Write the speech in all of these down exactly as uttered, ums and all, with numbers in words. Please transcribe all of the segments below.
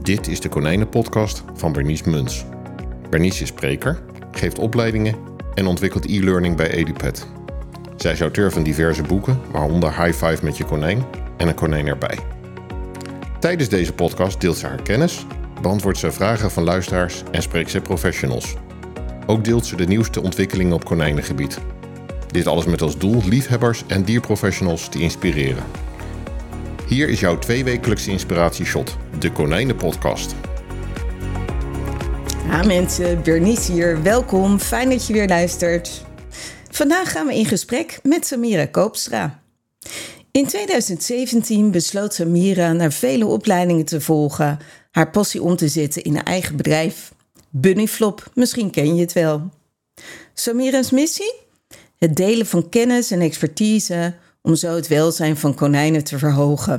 Dit is de Konijnenpodcast van Bernice Muns. Bernice is spreker, geeft opleidingen en ontwikkelt e-learning bij EduPet. Zij is auteur van diverse boeken, waaronder High Five met je konijn en een konijn erbij. Tijdens deze podcast deelt ze haar kennis, beantwoordt ze vragen van luisteraars en spreekt ze professionals. Ook deelt ze de nieuwste ontwikkelingen op konijnengebied. Dit alles met als doel liefhebbers en dierprofessionals te inspireren. Hier is jouw tweewekelijkse inspiratieshot, de Konijnenpodcast. Ja mensen, Bernice hier. Welkom, fijn dat je weer luistert. Vandaag gaan we in gesprek met Samira Koopstra. In tweeduizend zeventien besloot Samira na vele opleidingen te volgen haar passie om te zetten in een eigen bedrijf. Bunnyflop, misschien ken je het wel. Samira's missie? Het delen van kennis en expertise om zo het welzijn van konijnen te verhogen.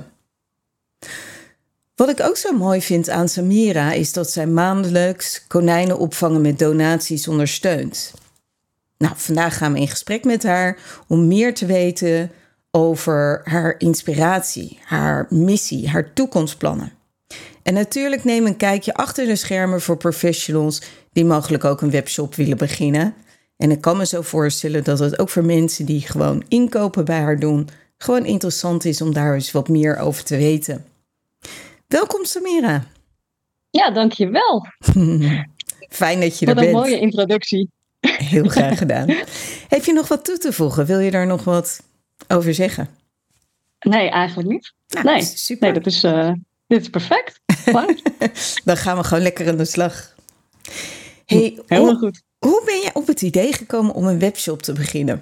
Wat ik ook zo mooi vind aan Samira is dat zij maandelijks konijnen opvangen met donaties ondersteunt. Nou, vandaag gaan we in gesprek met haar om meer te weten over haar inspiratie, haar missie, haar toekomstplannen. En natuurlijk neem een kijkje achter de schermen voor professionals die mogelijk ook een webshop willen beginnen. En ik kan me zo voorstellen dat het ook voor mensen die gewoon inkopen bij haar doen, gewoon interessant is om daar eens wat meer over te weten. Welkom Samira. Ja, dankjewel. Fijn dat je Wat er bent. Wat een mooie introductie. Heel graag gedaan. Heb je nog wat toe te voegen? Wil je daar nog wat over zeggen? Nee, eigenlijk niet. Nou, nee. super. nee, dat is, uh, dit is perfect. Dan gaan we gewoon lekker aan de slag. Hey, Helemaal hoe, goed. Hoe ben je op het idee gekomen om een webshop te beginnen?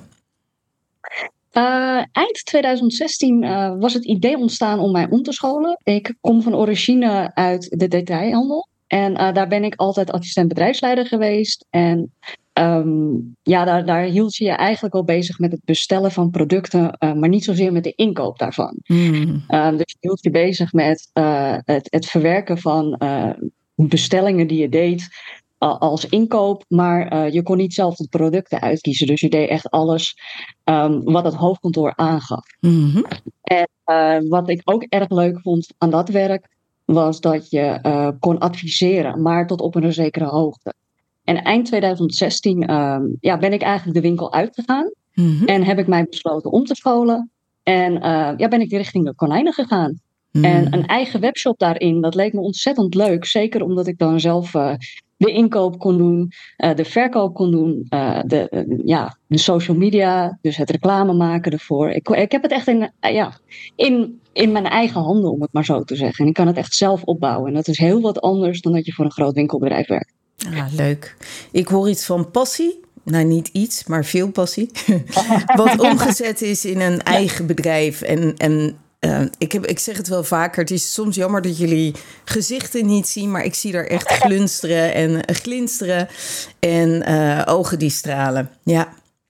Uh, eind tweeduizend zestien uh, was het idee ontstaan om mij om te scholen. Ik kom van origine uit de detailhandel. En uh, daar ben ik altijd assistent bedrijfsleider geweest. En um, ja, daar, daar hield je je eigenlijk al bezig met het bestellen van producten, uh, maar niet zozeer met de inkoop daarvan. Mm. Uh, dus je hield je bezig met uh, het, het verwerken van uh, bestellingen die je deed uh, als inkoop, maar uh, je kon niet zelf de producten uitkiezen. Dus je deed echt alles um, wat het hoofdkantoor aangaf. Mm-hmm. En uh, wat ik ook erg leuk vond aan dat werk, was dat je uh, kon adviseren, maar tot op een zekere hoogte. En eind tweeduizend zestien um, ja, ben ik eigenlijk de winkel uitgegaan. Mm-hmm. En heb ik mij besloten om te scholen. En uh, ja, ben ik richting de konijnen gegaan. Mm. En een eigen webshop daarin, dat leek me ontzettend leuk. Zeker omdat ik dan zelf uh, de inkoop kon doen, uh, de verkoop kon doen, uh, de, uh, ja, de social media, dus het reclame maken ervoor. Ik, ik heb het echt in, uh, ja, in, in mijn eigen handen, om het maar zo te zeggen. En ik kan het echt zelf opbouwen. En dat is heel wat anders dan dat je voor een groot winkelbedrijf werkt. Ah, leuk. Ik hoor iets van passie. Nou, niet iets, maar veel passie. Wat omgezet is in een eigen bedrijf. En, en uh, ik, heb, ik zeg het wel vaker. Het is soms jammer dat jullie gezichten niet zien. Maar ik zie daar echt glinsteren en uh, glinsteren. En uh, ogen die stralen. Ja.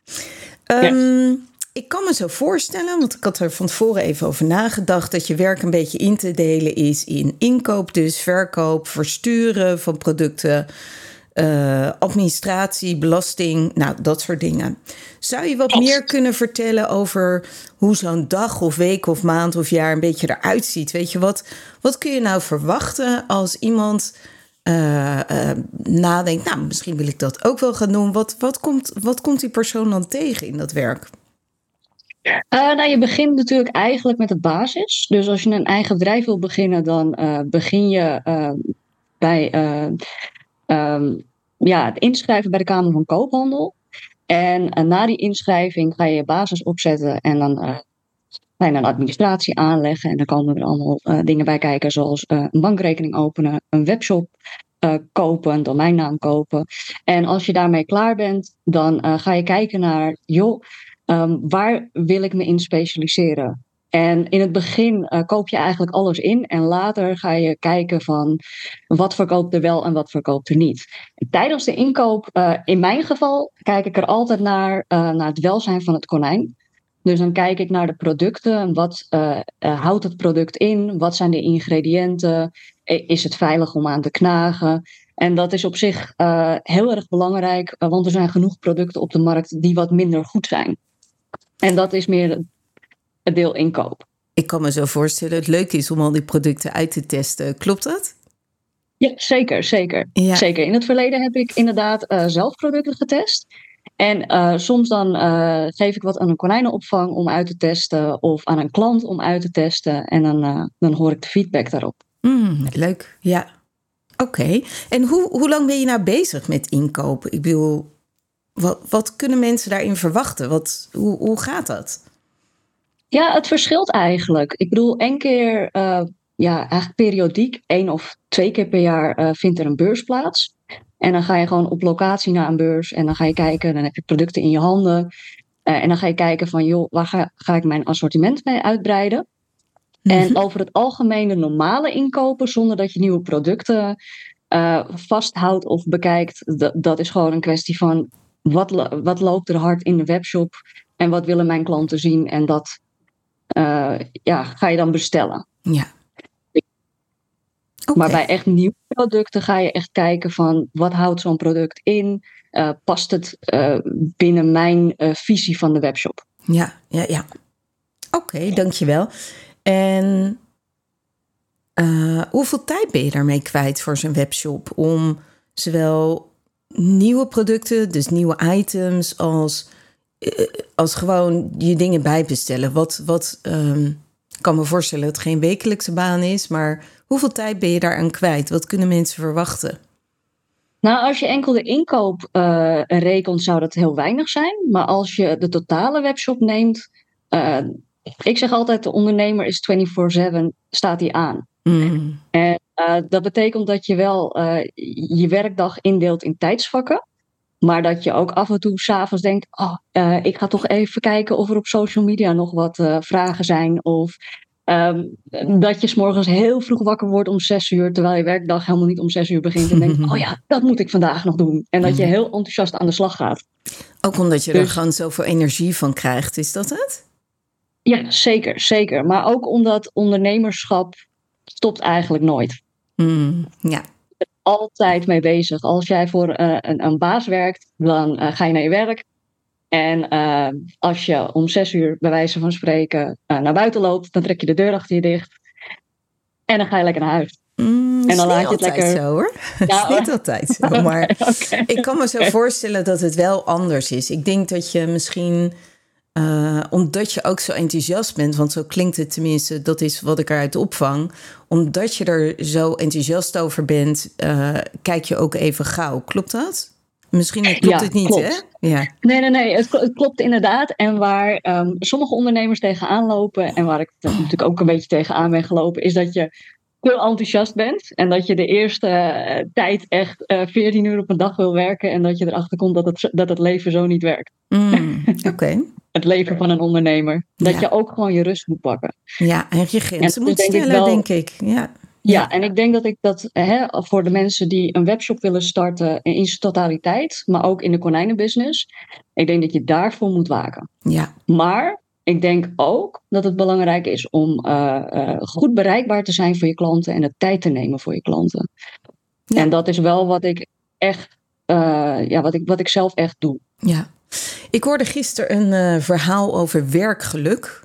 Um, yes. Ik kan me zo voorstellen, want ik had er van tevoren even over nagedacht, dat je werk een beetje in te delen is in inkoop, dus verkoop, versturen van producten, uh, administratie, belasting, nou dat soort dingen. Zou je wat Klopt. meer kunnen vertellen over hoe zo'n dag of week of maand of jaar een beetje eruit ziet? Weet je, wat, wat kun je nou verwachten als iemand uh, uh, nadenkt, nou misschien wil ik dat ook wel gaan doen. Wat, wat, komt, wat komt die persoon dan tegen in dat werk? Uh, nou, je begint natuurlijk eigenlijk met de basis. Dus als je een eigen bedrijf wil beginnen, dan uh, begin je uh, bij uh, um, ja, het inschrijven bij de Kamer van Koophandel. En uh, na die inschrijving ga je je basis opzetten en dan uh, ga je een administratie aanleggen. En dan komen er allemaal uh, dingen bij kijken, zoals uh, een bankrekening openen, een webshop uh, kopen, een domeinnaam kopen. En als je daarmee klaar bent, dan uh, ga je kijken naar, joh, Um, waar wil ik me in specialiseren? En in het begin uh, koop je eigenlijk alles in. En later ga je kijken van wat verkoopt er wel en wat verkoopt er niet. En tijdens de inkoop, uh, in mijn geval, kijk ik er altijd naar, uh, naar het welzijn van het konijn. Dus dan kijk ik naar de producten. Wat uh, uh, houdt het product in? Wat zijn de ingrediënten? Is het veilig om aan te knagen? En dat is op zich uh, heel erg belangrijk. Uh, want er zijn genoeg producten op de markt die wat minder goed zijn. En dat is meer het deel inkoop. Ik kan me zo voorstellen, het leuke is om al die producten uit te testen. Klopt dat? Ja, zeker, zeker. Ja. zeker. In het verleden heb ik inderdaad uh, zelf producten getest. En uh, soms dan uh, geef ik wat aan een konijnenopvang om uit te testen. Of aan een klant om uit te testen. En dan, uh, dan hoor ik de feedback daarop. Mm, leuk, ja. Oké. Okay. En hoe, hoe lang ben je nou bezig met inkopen? Ik bedoel, wat, wat kunnen mensen daarin verwachten? Wat, hoe, hoe gaat dat? Ja, het verschilt eigenlijk. Ik bedoel, één keer, uh, ja, eigenlijk periodiek, één of twee keer per jaar uh, vindt er een beurs plaats. En dan ga je gewoon op locatie naar een beurs en dan ga je kijken, dan heb je producten in je handen. Uh, en dan ga je kijken van, joh, waar ga, ga ik mijn assortiment mee uitbreiden? Mm-hmm. En over het algemeen de normale inkopen, zonder dat je nieuwe producten uh, vasthoudt of bekijkt, d- dat is gewoon een kwestie van, wat, lo- wat loopt er hard in de webshop en wat willen mijn klanten zien en dat uh, ja, ga je dan bestellen. Ja. Okay. Maar bij echt nieuwe producten ga je echt kijken van wat houdt zo'n product in? Uh, past het uh, binnen mijn uh, visie van de webshop? Ja, ja, ja. Oké, okay, dankjewel. En uh, hoeveel tijd ben je daarmee kwijt voor zo'n webshop? Om zowel nieuwe producten, dus nieuwe items, als, uh, als gewoon je dingen bijbestellen. Wat, wat um, ik kan me voorstellen dat het geen wekelijkse baan is, maar hoeveel tijd ben je daaraan kwijt? Wat kunnen mensen verwachten? Nou, als je enkel de inkoop uh, rekent, zou dat heel weinig zijn. Maar als je de totale webshop neemt, uh, ik zeg altijd, de ondernemer is vierentwintig zeven, staat hij aan. Mm. En uh, dat betekent dat je wel uh, je werkdag indeelt in tijdsvakken. Maar dat je ook af en toe 's avonds denkt, oh, uh, ik ga toch even kijken of er op social media nog wat uh, vragen zijn. Of um, dat je 's morgens heel vroeg wakker wordt om zes uur, terwijl je werkdag helemaal niet om zes uur begint. En denkt, oh ja, dat moet ik vandaag nog doen. En dat je heel enthousiast aan de slag gaat. Ook omdat je dus, er gewoon zoveel energie van krijgt, is dat het? Ja, zeker, zeker. Maar ook omdat ondernemerschap stopt eigenlijk nooit. Mm, ja. Altijd mee bezig. Als jij voor uh, een, een baas werkt, dan uh, ga je naar je werk. En uh, als je om zes uur, bij wijze van spreken, uh, naar buiten loopt, dan trek je de deur achter je dicht. En dan ga je lekker naar huis. Mm, en dan laat je het lekker zo, hoor. Het ja, is niet altijd zo, maar okay. Ik kan me zo voorstellen dat het wel anders is. Ik denk dat je misschien, uh, omdat je ook zo enthousiast bent, want zo klinkt het tenminste, dat is wat ik eruit opvang, omdat je er zo enthousiast over bent, uh, kijk je ook even gauw. Klopt dat? Misschien klopt ja, het niet, klopt. hè? Ja. Nee, nee, nee. Het, het klopt inderdaad. En waar um, sommige ondernemers tegenaan lopen, en waar ik natuurlijk ook een beetje tegenaan ben gelopen, is dat je heel enthousiast bent. En dat je de eerste uh, tijd echt uh, veertien uur op een dag wil werken. En dat je erachter komt dat het, dat het leven zo niet werkt. Mm, Oké. Okay. Het leven van een ondernemer. Dat ja. je ook gewoon je rust moet pakken. Ja, en je grenzen moet denk stellen, ik wel, denk ik. Ja. Ja, ja, en ik denk dat ik dat hè, voor de mensen die een webshop willen starten in zijn totaliteit, maar ook in de konijnenbusiness, ik denk dat je daarvoor moet waken. Ja. Maar ik denk ook dat het belangrijk is om uh, uh, goed bereikbaar te zijn voor je klanten en de tijd te nemen voor je klanten. Ja. En dat is wel wat ik echt, uh, ja, wat ik, wat ik zelf echt doe. Ja, ik hoorde gisteren een uh, verhaal over werkgeluk.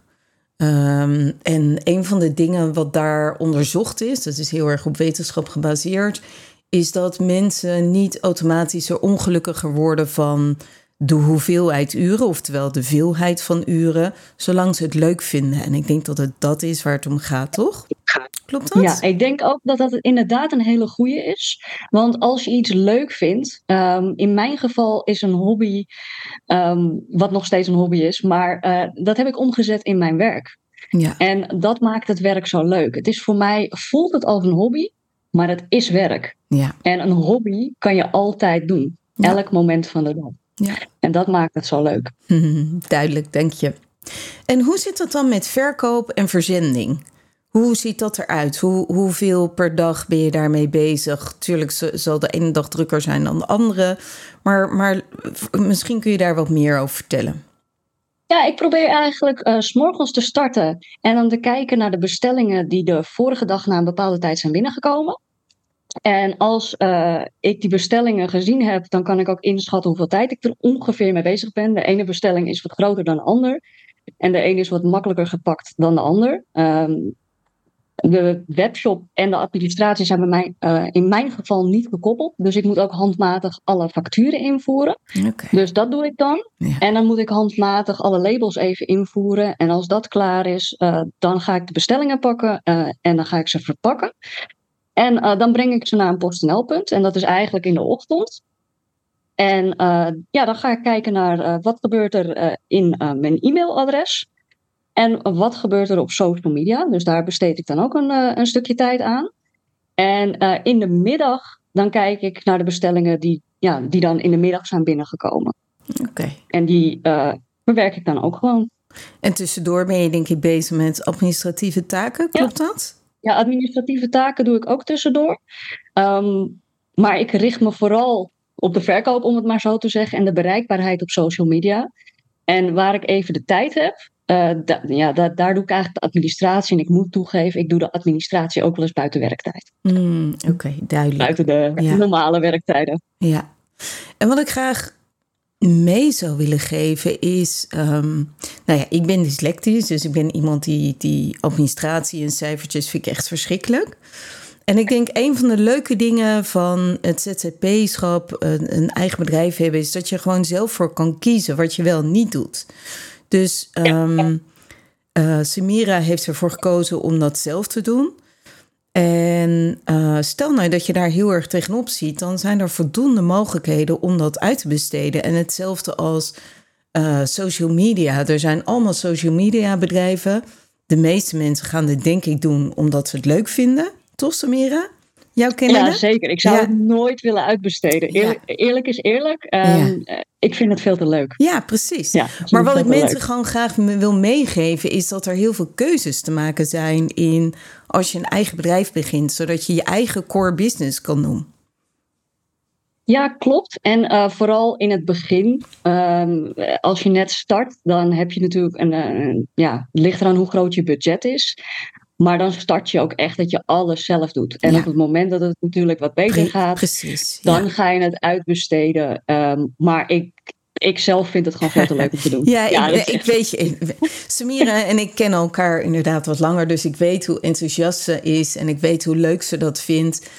Um, en een van de dingen wat daar onderzocht is, dat is heel erg op wetenschap gebaseerd, is dat mensen niet automatisch er ongelukkiger worden van de hoeveelheid uren, oftewel de veelheid van uren, zolang ze het leuk vinden. En ik denk dat het dat is waar het om gaat, toch? Klopt dat? Ja, ik denk ook dat dat inderdaad een hele goeie is. Want als je iets leuk vindt, um, in mijn geval is een hobby, um, wat nog steeds een hobby is, maar uh, dat heb ik omgezet in mijn werk. Ja. En dat maakt het werk zo leuk. Het is voor mij, voelt het als een hobby, maar het is werk. Ja. En een hobby kan je altijd doen. Ja. Elk moment van de dag. Ja. En dat maakt het zo leuk. Hmm, duidelijk, dank je. En hoe zit dat dan met verkoop en verzending? Hoe ziet dat eruit? Hoe, hoeveel per dag ben je daarmee bezig? Tuurlijk zal de ene dag drukker zijn dan de andere. Maar, maar misschien kun je daar wat meer over vertellen. Ja, ik probeer eigenlijk uh, 's morgens te starten en dan te kijken naar de bestellingen die de vorige dag na een bepaalde tijd zijn binnengekomen. En als uh, ik die bestellingen gezien heb, dan kan ik ook inschatten hoeveel tijd ik er ongeveer mee bezig ben. De ene bestelling is wat groter dan de ander. En de ene is wat makkelijker gepakt dan de ander. Um, de webshop en de administratie zijn bij mij uh, in mijn geval niet gekoppeld. Dus ik moet ook handmatig alle facturen invoeren. Okay. Dus dat doe ik dan. Ja. En dan moet ik handmatig alle labels even invoeren. En als dat klaar is, uh, dan ga ik de bestellingen pakken uh, en dan ga ik ze verpakken. En uh, dan breng ik ze naar een PostNL-punt. En dat is eigenlijk in de ochtend. En uh, ja, dan ga ik kijken naar uh, wat gebeurt er uh, in uh, mijn e-mailadres. En wat gebeurt er op social media. Dus daar besteed ik dan ook een, uh, een stukje tijd aan. En uh, in de middag dan kijk ik naar de bestellingen die, ja, die dan in de middag zijn binnengekomen. Oké. Okay. En die uh, verwerk ik dan ook gewoon. En tussendoor ben je denk ik bezig met administratieve taken, klopt ja. dat? Ja, administratieve taken doe ik ook tussendoor. Um, maar ik richt me vooral op de verkoop, om het maar zo te zeggen, en de bereikbaarheid op social media. En waar ik even de tijd heb, uh, da- ja, da- daar doe ik eigenlijk de administratie. En ik moet toegeven, ik doe de administratie ook wel eens buiten werktijd. Mm, Oké, okay, duidelijk. Buiten de ja. normale werktijden. Ja. En wat ik graag mee zou willen geven is, um, nou ja, ik ben dyslectisch, dus ik ben iemand die, die administratie en cijfertjes vind ik echt verschrikkelijk. En ik denk een van de leuke dingen van het Z Z P-schap, een, een eigen bedrijf hebben, is dat je gewoon zelf voor kan kiezen wat je wel en niet doet. Dus um, uh, Samira heeft ervoor gekozen om dat zelf te doen. En uh, stel nou dat je daar heel erg tegenop ziet, dan zijn er voldoende mogelijkheden om dat uit te besteden. En hetzelfde als uh, social media. Er zijn allemaal social media bedrijven. De meeste mensen gaan dit denk ik doen omdat ze het leuk vinden. Toch, Samira? Jouw kennende? Ja, zeker. Ik zou ja. het nooit willen uitbesteden. Eerlijk, ja. eerlijk is eerlijk. Um, ja. Ik vind het veel te leuk. Ja, precies. Ja, maar wat ik mensen leuk. gewoon graag wil meegeven is dat er heel veel keuzes te maken zijn in als je een eigen bedrijf begint, zodat je je eigen core business kan doen. Ja, klopt. En uh, vooral in het begin, um, als je net start, dan heb je natuurlijk een, een ja, het ligt eraan hoe groot je budget is. Maar dan start je ook echt dat je alles zelf doet. En ja. op het moment dat het natuurlijk wat beter gaat, Precies, dan ja. ga je het uitbesteden. Um, maar ik, ik zelf vind het gewoon veel te leuk om te doen. Ja, ja ik, ik weet je, Samira en ik kennen elkaar inderdaad wat langer. Dus ik weet hoe enthousiast ze is en ik weet hoe leuk ze dat vindt.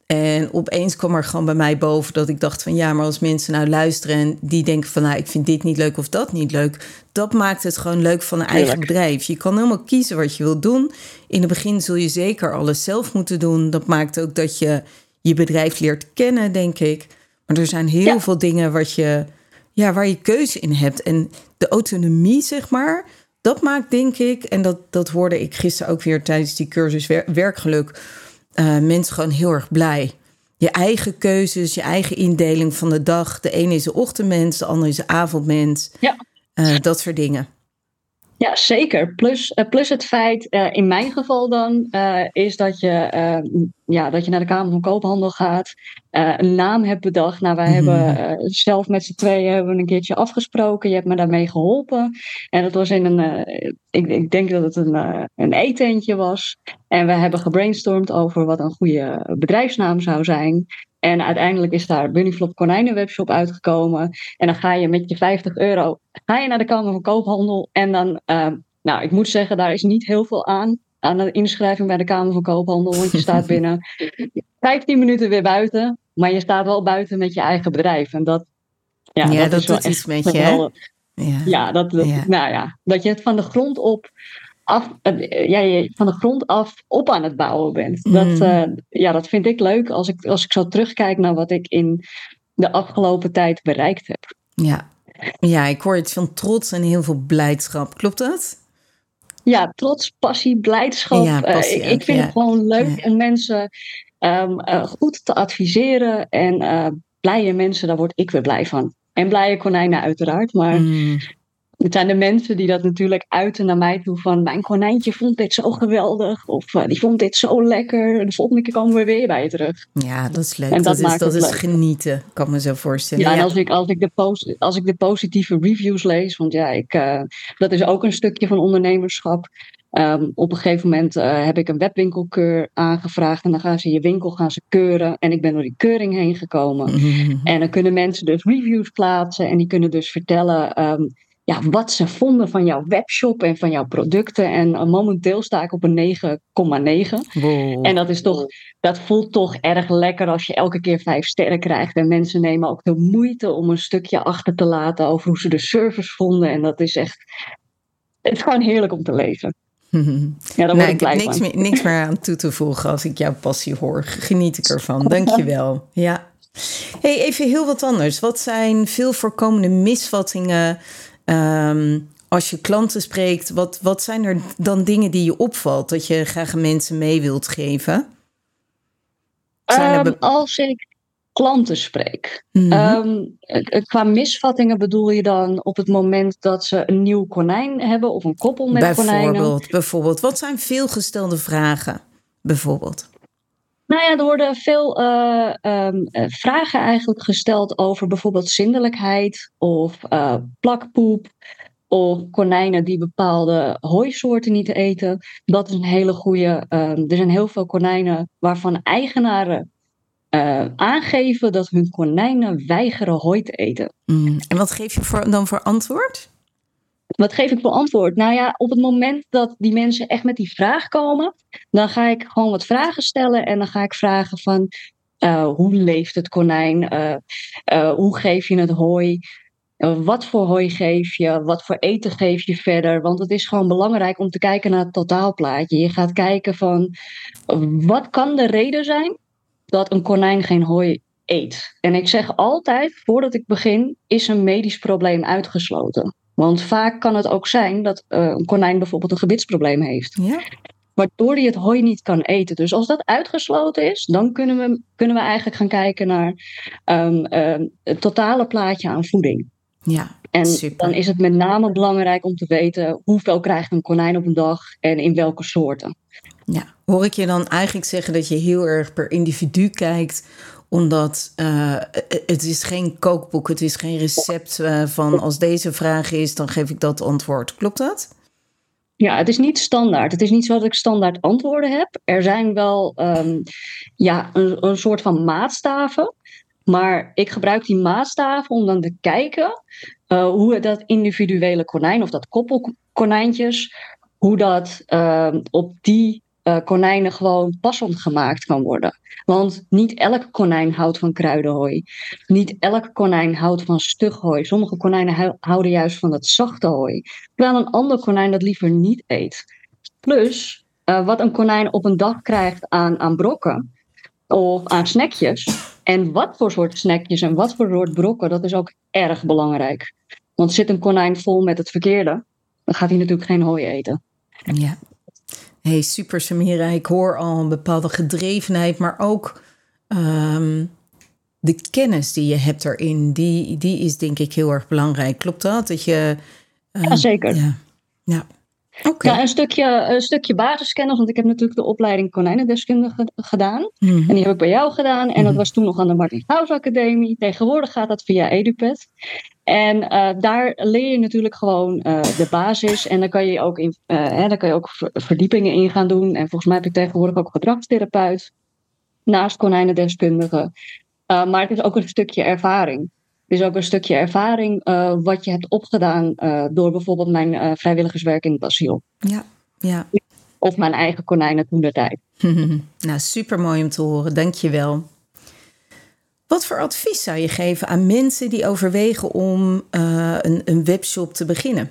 En opeens kwam er gewoon bij mij boven dat ik dacht van ja, maar als mensen nou luisteren en die denken van nou, ik vind dit niet leuk of dat niet leuk. Dat maakt het gewoon leuk van een eigen Heerlijk. bedrijf. Je kan helemaal kiezen wat je wilt doen. In het begin zul je zeker alles zelf moeten doen. Dat maakt ook dat je je bedrijf leert kennen, denk ik. Maar er zijn heel ja. veel dingen wat je, ja, waar je keuze in hebt. En de autonomie, zeg maar, dat maakt denk ik, en dat, dat hoorde ik gisteren ook weer tijdens die cursus wer- werkgeluk, Uh, mensen gewoon heel erg blij. Je eigen keuzes, je eigen indeling van de dag. De ene is een ochtendmens, de andere is een avondmens. Ja. Uh, dat soort dingen. Ja, zeker. Plus, uh, plus het feit, uh, in mijn geval dan, uh, is dat je, uh, ja, dat je naar de Kamer van Koophandel gaat. Uh, een naam hebt bedacht. Nou, wij mm-hmm. hebben uh, zelf met z'n tweeën hebben we een keertje afgesproken. Je hebt me daarmee geholpen. En dat was in een, uh, ik, ik denk dat het een, uh, een eetentje was. En we hebben gebrainstormd over wat een goede bedrijfsnaam zou zijn. En uiteindelijk is daar Bunnyflop konijnenwebshop uitgekomen. En dan ga je met je vijftig euro ga je naar de Kamer van Koophandel. En dan, uh, nou, ik moet zeggen, daar is niet heel veel aan. Aan de inschrijving bij de Kamer van Koophandel. Want je staat binnen vijftien minuten weer buiten. Maar je staat wel buiten met je eigen bedrijf. En dat, ja, ja, dat, dat is wel doet iets met je, hè? Ja, ja, dat, dat, ja. Nou ja, dat je het van de grond op af, ja, je van de grond af op aan het bouwen bent. Mm. Dat, uh, ja, dat vind ik leuk als ik, als ik zo terugkijk naar wat ik in de afgelopen tijd bereikt heb. Ja, ja, ik hoor iets van trots en heel veel blijdschap. Klopt dat? Ja, trots, passie, blijdschap. Ja, passie, uh, ik vind ja. het gewoon leuk ja. om mensen um, uh, goed te adviseren. En uh, blije mensen, daar word ik weer blij van. En blije konijnen uiteraard, maar mm. het zijn de mensen die dat natuurlijk uiten naar mij toe van mijn konijntje vond dit zo geweldig. Of uh, die vond dit zo lekker. De volgende keer komen we weer bij je terug. Ja, dat is leuk. En dat, dat is, dat is genieten, kan me zo voorstellen. Ja, en als ik, als, ik de post, als ik de positieve reviews lees, want ja, ik, uh, dat is ook een stukje van ondernemerschap. Um, op een gegeven moment uh, heb ik een webwinkelkeur aangevraagd en dan gaan ze je winkel gaan ze keuren. En ik ben door die keuring heen gekomen. Mm-hmm. En dan kunnen mensen dus reviews plaatsen en die kunnen dus vertellen Um, ja, wat ze vonden van jouw webshop en van jouw producten. En uh, momenteel sta ik op een negen komma negen. Wow. En dat is toch, dat voelt toch erg lekker als je elke keer vijf sterren krijgt. En mensen nemen ook de moeite om een stukje achter te laten over hoe ze de service vonden. En dat is echt, het is gewoon heerlijk om te lezen. Ja, daar word nou, ik ik blij heb niks van. meer, niks meer aan toe te voegen als ik jouw passie hoor. Geniet ik ervan. Dank je wel. Ja. Hey, even heel wat anders. Wat zijn veel voorkomende misvattingen um, als je klanten spreekt? Wat, wat zijn er dan dingen die je opvalt dat je graag aan mensen mee wilt geven? Zijn er be- Um, als ik klanten spreek. Mhm. Um, eh, qua misvattingen bedoel je dan op het moment dat ze een nieuw konijn hebben of een koppel met konijnen? Bijvoorbeeld, bijvoorbeeld, wat zijn veelgestelde vragen? Bijvoorbeeld. Nou ja, er worden veel uh, um, uh, vragen eigenlijk gesteld over bijvoorbeeld zindelijkheid of uh, plakpoep. Of konijnen die bepaalde hooisoorten niet eten. Dat is een hele goede. Um, er zijn heel veel konijnen waarvan eigenaren uh, aangeven dat hun konijnen weigeren hooi te eten. Mm. En wat geef je voor, dan voor antwoord? Wat geef ik voor antwoord? Nou ja, op het moment dat die mensen echt met die vraag komen, dan ga ik gewoon wat vragen stellen en dan ga ik vragen van uh, hoe leeft het konijn? Uh, uh, hoe geef je het hooi? Uh, wat voor hooi geef je? Wat voor eten geef je verder? Want het is gewoon belangrijk om te kijken naar het totaalplaatje. Je gaat kijken van wat kan de reden zijn dat een konijn geen hooi eet? En ik zeg altijd, voordat ik begin, is een medisch probleem uitgesloten. Want vaak kan het ook zijn dat uh, een konijn bijvoorbeeld een gebitsprobleem heeft. Ja. Waardoor hij het hooi niet kan eten. Dus als dat uitgesloten is, dan kunnen we, kunnen we eigenlijk gaan kijken naar um, um, het totale plaatje aan voeding. Ja, en super. Dan is het met name belangrijk om te weten hoeveel krijgt een konijn op een dag en in welke soorten. Ja, hoor ik je dan eigenlijk zeggen dat je heel erg per individu kijkt, omdat uh, het is geen kookboek, het is geen recept uh, van als deze vraag is, dan geef ik dat antwoord. Klopt dat? Ja, het is niet standaard. Het is niet zo dat ik standaard antwoorden heb. Er zijn wel um, ja, een, een soort van maatstaven. Maar ik gebruik die maatstaven om dan te kijken uh, hoe dat individuele konijn of dat koppelkonijntjes, hoe dat uh, op die uh, konijnen gewoon passend gemaakt kan worden. Want niet elk konijn houdt van kruidenhooi. Niet elk konijn houdt van stug hooi. Sommige konijnen hu- houden juist van dat zachte hooi. Terwijl een ander konijn dat liever niet eet. Plus, uh, wat een konijn op een dag krijgt aan, aan brokken of aan snackjes. En wat voor soort snackjes en wat voor soort brokken, dat is ook erg belangrijk. Want zit een konijn vol met het verkeerde, dan gaat hij natuurlijk geen hooi eten. Ja. Hey, super Samira. Ik hoor al een bepaalde gedrevenheid, maar ook um, de kennis die je hebt erin, die, die is denk ik heel erg belangrijk. Klopt dat? Dat je, uh, ja, zeker. Ja, ja. Okay. Ja, een stukje, een stukje basiskennis, want ik heb natuurlijk de opleiding konijnendeskundige gedaan. Mm-hmm. En die heb ik bij jou gedaan. En mm-hmm. dat was toen nog aan de Martin Gauws Academie. Tegenwoordig gaat dat via EduPet. En uh, daar leer je natuurlijk gewoon uh, de basis. En dan kan je ook, in, uh, hè, dan kan je ook verdiepingen in gaan doen. En volgens mij heb ik tegenwoordig ook gedragstherapeut. Naast konijnendeskundige. Uh, maar het is ook een stukje ervaring. Het is ook een stukje ervaring uh, wat je hebt opgedaan uh, door bijvoorbeeld mijn uh, vrijwilligerswerk in het asiel. Ja, ja. Of mijn eigen konijnen toen de tijd. Nou, super mooi om te horen. Dank je wel. Wat voor advies zou je geven aan mensen die overwegen om uh, een, een webshop te beginnen?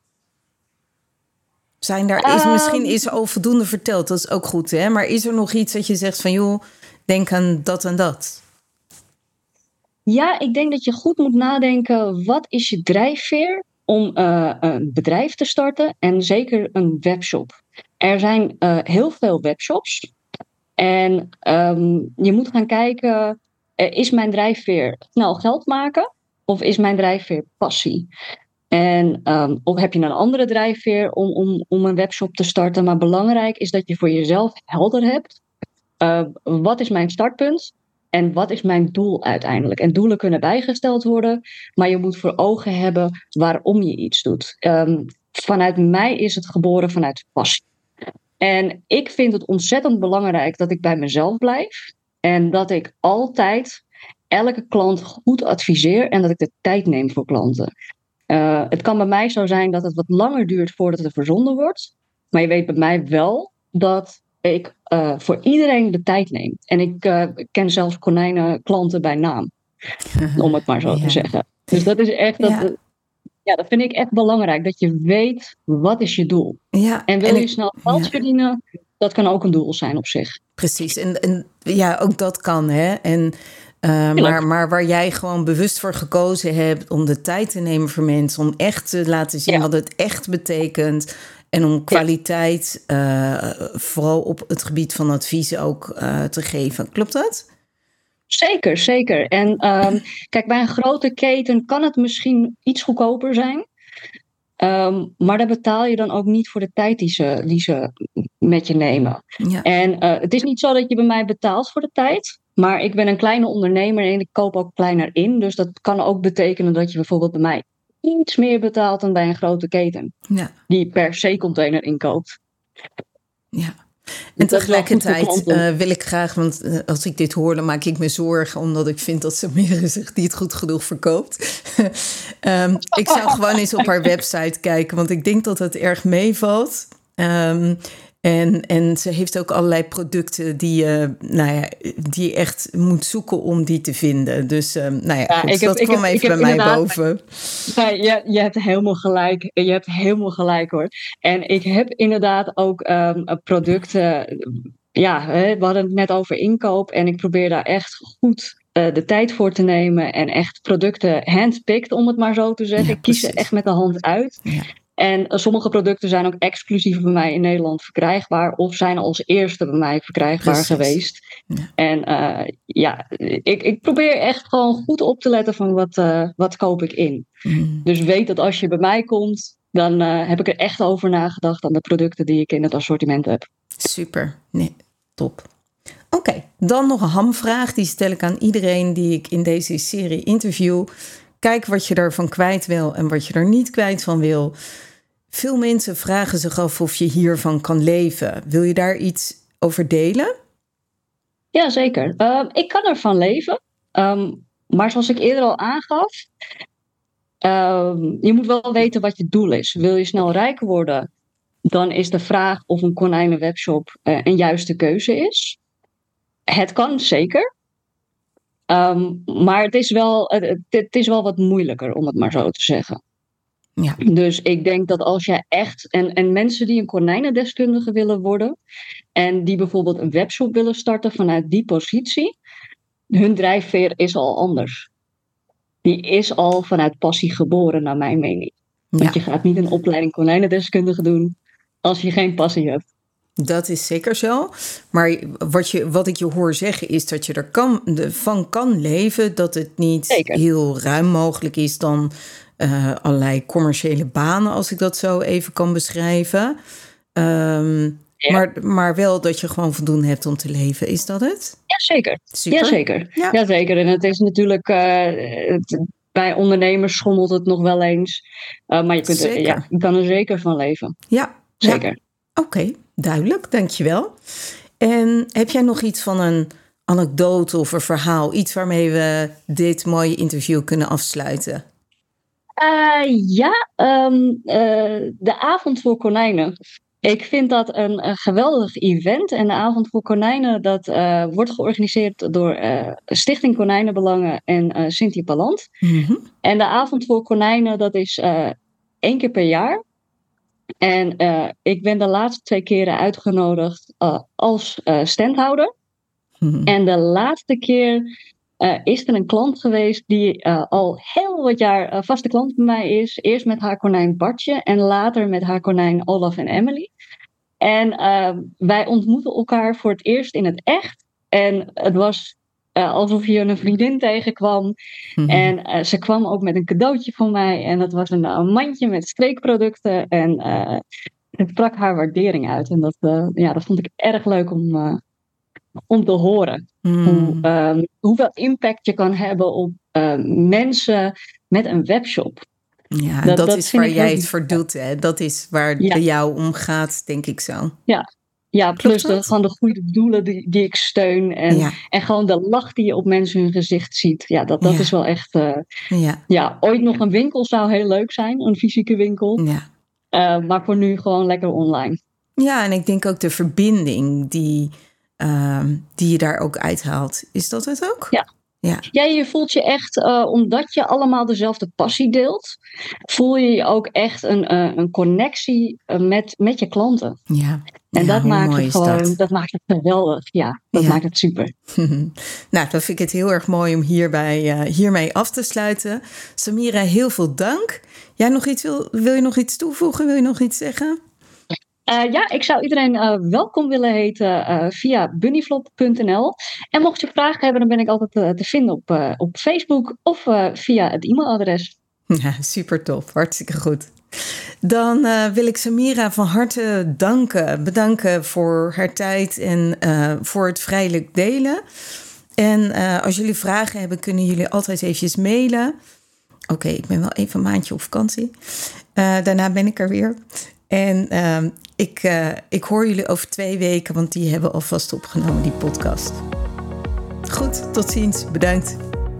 Zijn daar, is, um, misschien is er al voldoende verteld, dat is ook goed, hè? Maar is er nog iets dat je zegt van, joh, denk aan dat en dat? Ja, ik denk dat je goed moet nadenken, wat is je drijfveer om uh, een bedrijf te starten en zeker een webshop. Er zijn uh, heel veel webshops en um, je moet gaan kijken, uh, is mijn drijfveer snel geld maken of is mijn drijfveer passie? En um, of heb je een andere drijfveer om, om, om een webshop te starten, maar belangrijk is dat je voor jezelf helder hebt, uh, wat is mijn startpunt? En wat is mijn doel uiteindelijk? En doelen kunnen bijgesteld worden, maar je moet voor ogen hebben waarom je iets doet. Um, vanuit mij is het geboren vanuit passie. En ik vind het ontzettend belangrijk dat ik bij mezelf blijf. En dat ik altijd elke klant goed adviseer en dat ik de tijd neem voor klanten. Uh, het kan bij mij zo zijn dat het wat langer duurt voordat het verzonden wordt. Maar je weet bij mij wel dat ik uh, voor iedereen de tijd neem. En ik uh, ken zelfs konijnenklanten bij naam. Om het maar zo ja. te zeggen. Dus dat is echt... Dat, ja. ja, dat vind ik echt belangrijk. Dat je weet, wat is je doel? Ja, en wil en je ik, snel geld ja. verdienen? Dat kan ook een doel zijn op zich. Precies. En, en ja, ook dat kan, hè. En... Uh, maar, maar waar jij gewoon bewust voor gekozen hebt om de tijd te nemen voor mensen, om echt te laten zien ja. wat het echt betekent en om kwaliteit, uh, vooral op het gebied van adviezen ook uh, te geven. Klopt dat? Zeker, zeker. En um, kijk, bij een grote keten kan het misschien iets goedkoper zijn. Um, maar daar betaal je dan ook niet voor de tijd die ze, die ze met je nemen. Ja. En uh, het is niet zo dat je bij mij betaalt voor de tijd. Maar ik ben een kleine ondernemer en ik koop ook kleiner in. Dus dat kan ook betekenen dat je bijvoorbeeld bij mij iets meer betaalt dan bij een grote keten. Ja. Die per C-container inkoopt. Ja. En tegelijkertijd uh, wil ik graag, want uh, als ik dit hoor, dan maak ik me zorgen, omdat ik vind dat Samira zich niet goed genoeg verkoopt. um, ik zou gewoon eens op haar website kijken, want ik denk dat het erg meevalt. Um, En, en ze heeft ook allerlei producten die je, nou ja, die je echt moet zoeken om die te vinden. Dus uh, nou ja, ja goed, ik heb, dat ik kwam heb, even bij mij boven. Ja, je, je hebt helemaal gelijk. Je hebt helemaal gelijk hoor. En ik heb inderdaad ook um, producten. Ja, we hadden het net over inkoop. En ik probeer daar echt goed uh, de tijd voor te nemen. En echt producten handpicked, om het maar zo te zeggen. Ja, ik kies ze echt met de hand uit. Ja. En sommige producten zijn ook exclusief bij mij in Nederland verkrijgbaar. Of zijn als eerste bij mij verkrijgbaar Precies. geweest. Ja. En uh, ja, ik, ik probeer echt gewoon goed op te letten van wat, uh, wat koop ik in. Mm. Dus weet dat als je bij mij komt, dan uh, heb ik er echt over nagedacht aan de producten die ik in het assortiment heb. Super, nee, top. Oké, okay, dan nog een hamvraag. Die stel ik aan iedereen die ik in deze serie interview. Kijk wat je ervan kwijt wil en wat je er niet kwijt van wil. Veel mensen vragen zich af of je hiervan kan leven. Wil je daar iets over delen? Ja, zeker. Uh, ik kan ervan leven. Um, maar zoals ik eerder al aangaf, um, je moet wel weten wat je doel is. Wil je snel rijk worden, dan is de vraag of een konijnenwebshop uh, een juiste keuze is. Het kan zeker. Um, maar het is, wel, het, het is wel wat moeilijker, om het maar zo te zeggen. Ja. Dus ik denk dat als jij echt... En, en mensen die een konijnendeskundige willen worden, en die bijvoorbeeld een webshop willen starten vanuit die positie, hun drijfveer is al anders. Die is al vanuit passie geboren, naar mijn mening. Want ja. je gaat niet een opleiding konijnendeskundige doen als je geen passie hebt. Dat is zeker zo. Maar wat, je, wat ik je hoor zeggen is dat je er kan, van kan leven. Dat het niet zeker. heel ruim mogelijk is dan uh, allerlei commerciële banen, als ik dat zo even kan beschrijven. Um, ja. maar, maar wel dat je gewoon voldoende hebt om te leven. Is dat het? Jazeker. Jazeker. Ja. Jazeker. En het is natuurlijk... Uh, het, bij ondernemers schommelt het nog wel eens. Uh, maar je, kunt er, ja, je kan er zeker van leven. Ja. Zeker. Ja. Oké, okay, duidelijk, dankjewel. En heb jij nog iets van een anekdote of een verhaal? Iets waarmee we dit mooie interview kunnen afsluiten? Uh, ja, um, uh, de Avond voor Konijnen. Ik vind dat een, een geweldig event. En de Avond voor Konijnen, dat uh, wordt georganiseerd door uh, Stichting Konijnenbelangen en uh, Cynthia Palland. Mm-hmm. En de Avond voor Konijnen, dat is uh, één keer per jaar. En uh, ik ben de laatste twee keren uitgenodigd uh, als uh, standhouder. Mm-hmm. En de laatste keer uh, is er een klant geweest die uh, al heel wat jaar uh, vaste klant bij mij is. Eerst met haar konijn Bartje en later met haar konijn Olaf en Emily. En uh, wij ontmoeten elkaar voor het eerst in het echt. En het was uh, alsof je een vriendin tegenkwam. Mm-hmm. En uh, ze kwam ook met een cadeautje van mij. En dat was een, een mandje met streekproducten. En uh, het sprak haar waardering uit. En dat, uh, ja, dat vond ik erg leuk om, uh, om te horen. Mm. Hoe, um, hoeveel impact je kan hebben op uh, mensen met een webshop. Ja, dat, dat, dat is waar jij het voor doet. Hè? Dat is waar het ja. bij jou om gaat, denk ik zo. Ja. Ja, plus de, gewoon de goede doelen die, die ik steun. En, Ja. en gewoon de lach die je op mensen hun gezicht ziet. Ja, dat, dat Ja. is wel echt... Uh, Ja. ja, ooit nog een winkel zou heel leuk zijn. Een fysieke winkel. Ja. Uh, maar voor nu gewoon lekker online. Ja, en ik denk ook de verbinding die, uh, die je daar ook uithaalt. Is dat het ook? Ja. Ja. ja, je voelt je echt, uh, omdat je allemaal dezelfde passie deelt, voel je je ook echt een, uh, een connectie uh, met, met je klanten. Ja. En ja, dat maakt het gewoon, dat? dat maakt het geweldig. Ja, dat ja. maakt het super. Nou, dan vind ik het heel erg mooi om hierbij, uh, hiermee af te sluiten. Samira, heel veel dank. Jij nog iets wil, wil je nog iets toevoegen? Wil je nog iets zeggen? Uh, ja, ik zou iedereen uh, welkom willen heten uh, via bunnyflop punt n l. En mocht je vragen hebben, dan ben ik altijd uh, te vinden op, uh, op Facebook of uh, via het e-mailadres. Ja, super tof. Hartstikke goed. Dan uh, wil ik Samira van harte danken. Bedanken voor haar tijd en uh, voor het vrijelijk delen. En uh, als jullie vragen hebben, kunnen jullie altijd eventjes mailen. Oké, okay, ik ben wel even een maandje op vakantie. Uh, daarna ben ik er weer. En uh, ik, uh, ik hoor jullie over twee weken, want die hebben alvast opgenomen, die podcast. Goed, tot ziens. Bedankt.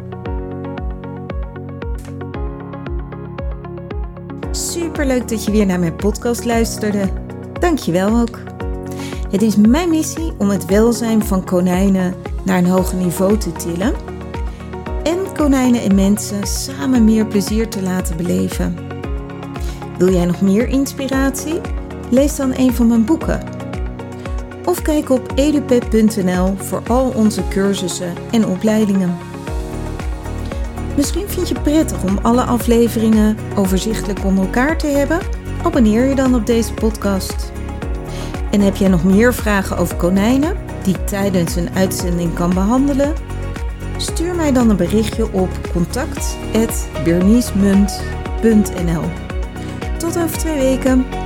Superleuk dat je weer naar mijn podcast luisterde. Dank je wel ook. Het is mijn missie om het welzijn van konijnen naar een hoger niveau te tillen. En konijnen en mensen samen meer plezier te laten beleven. Wil jij nog meer inspiratie? Lees dan een van mijn boeken. Of kijk op edupet punt n l voor al onze cursussen en opleidingen. Misschien vind je het prettig om alle afleveringen overzichtelijk onder elkaar te hebben? Abonneer je dan op deze podcast. En heb jij nog meer vragen over konijnen die ik tijdens een uitzending kan behandelen? Stuur mij dan een berichtje op contact apenstaartje bernice munt punt n l. Tot over twee weken.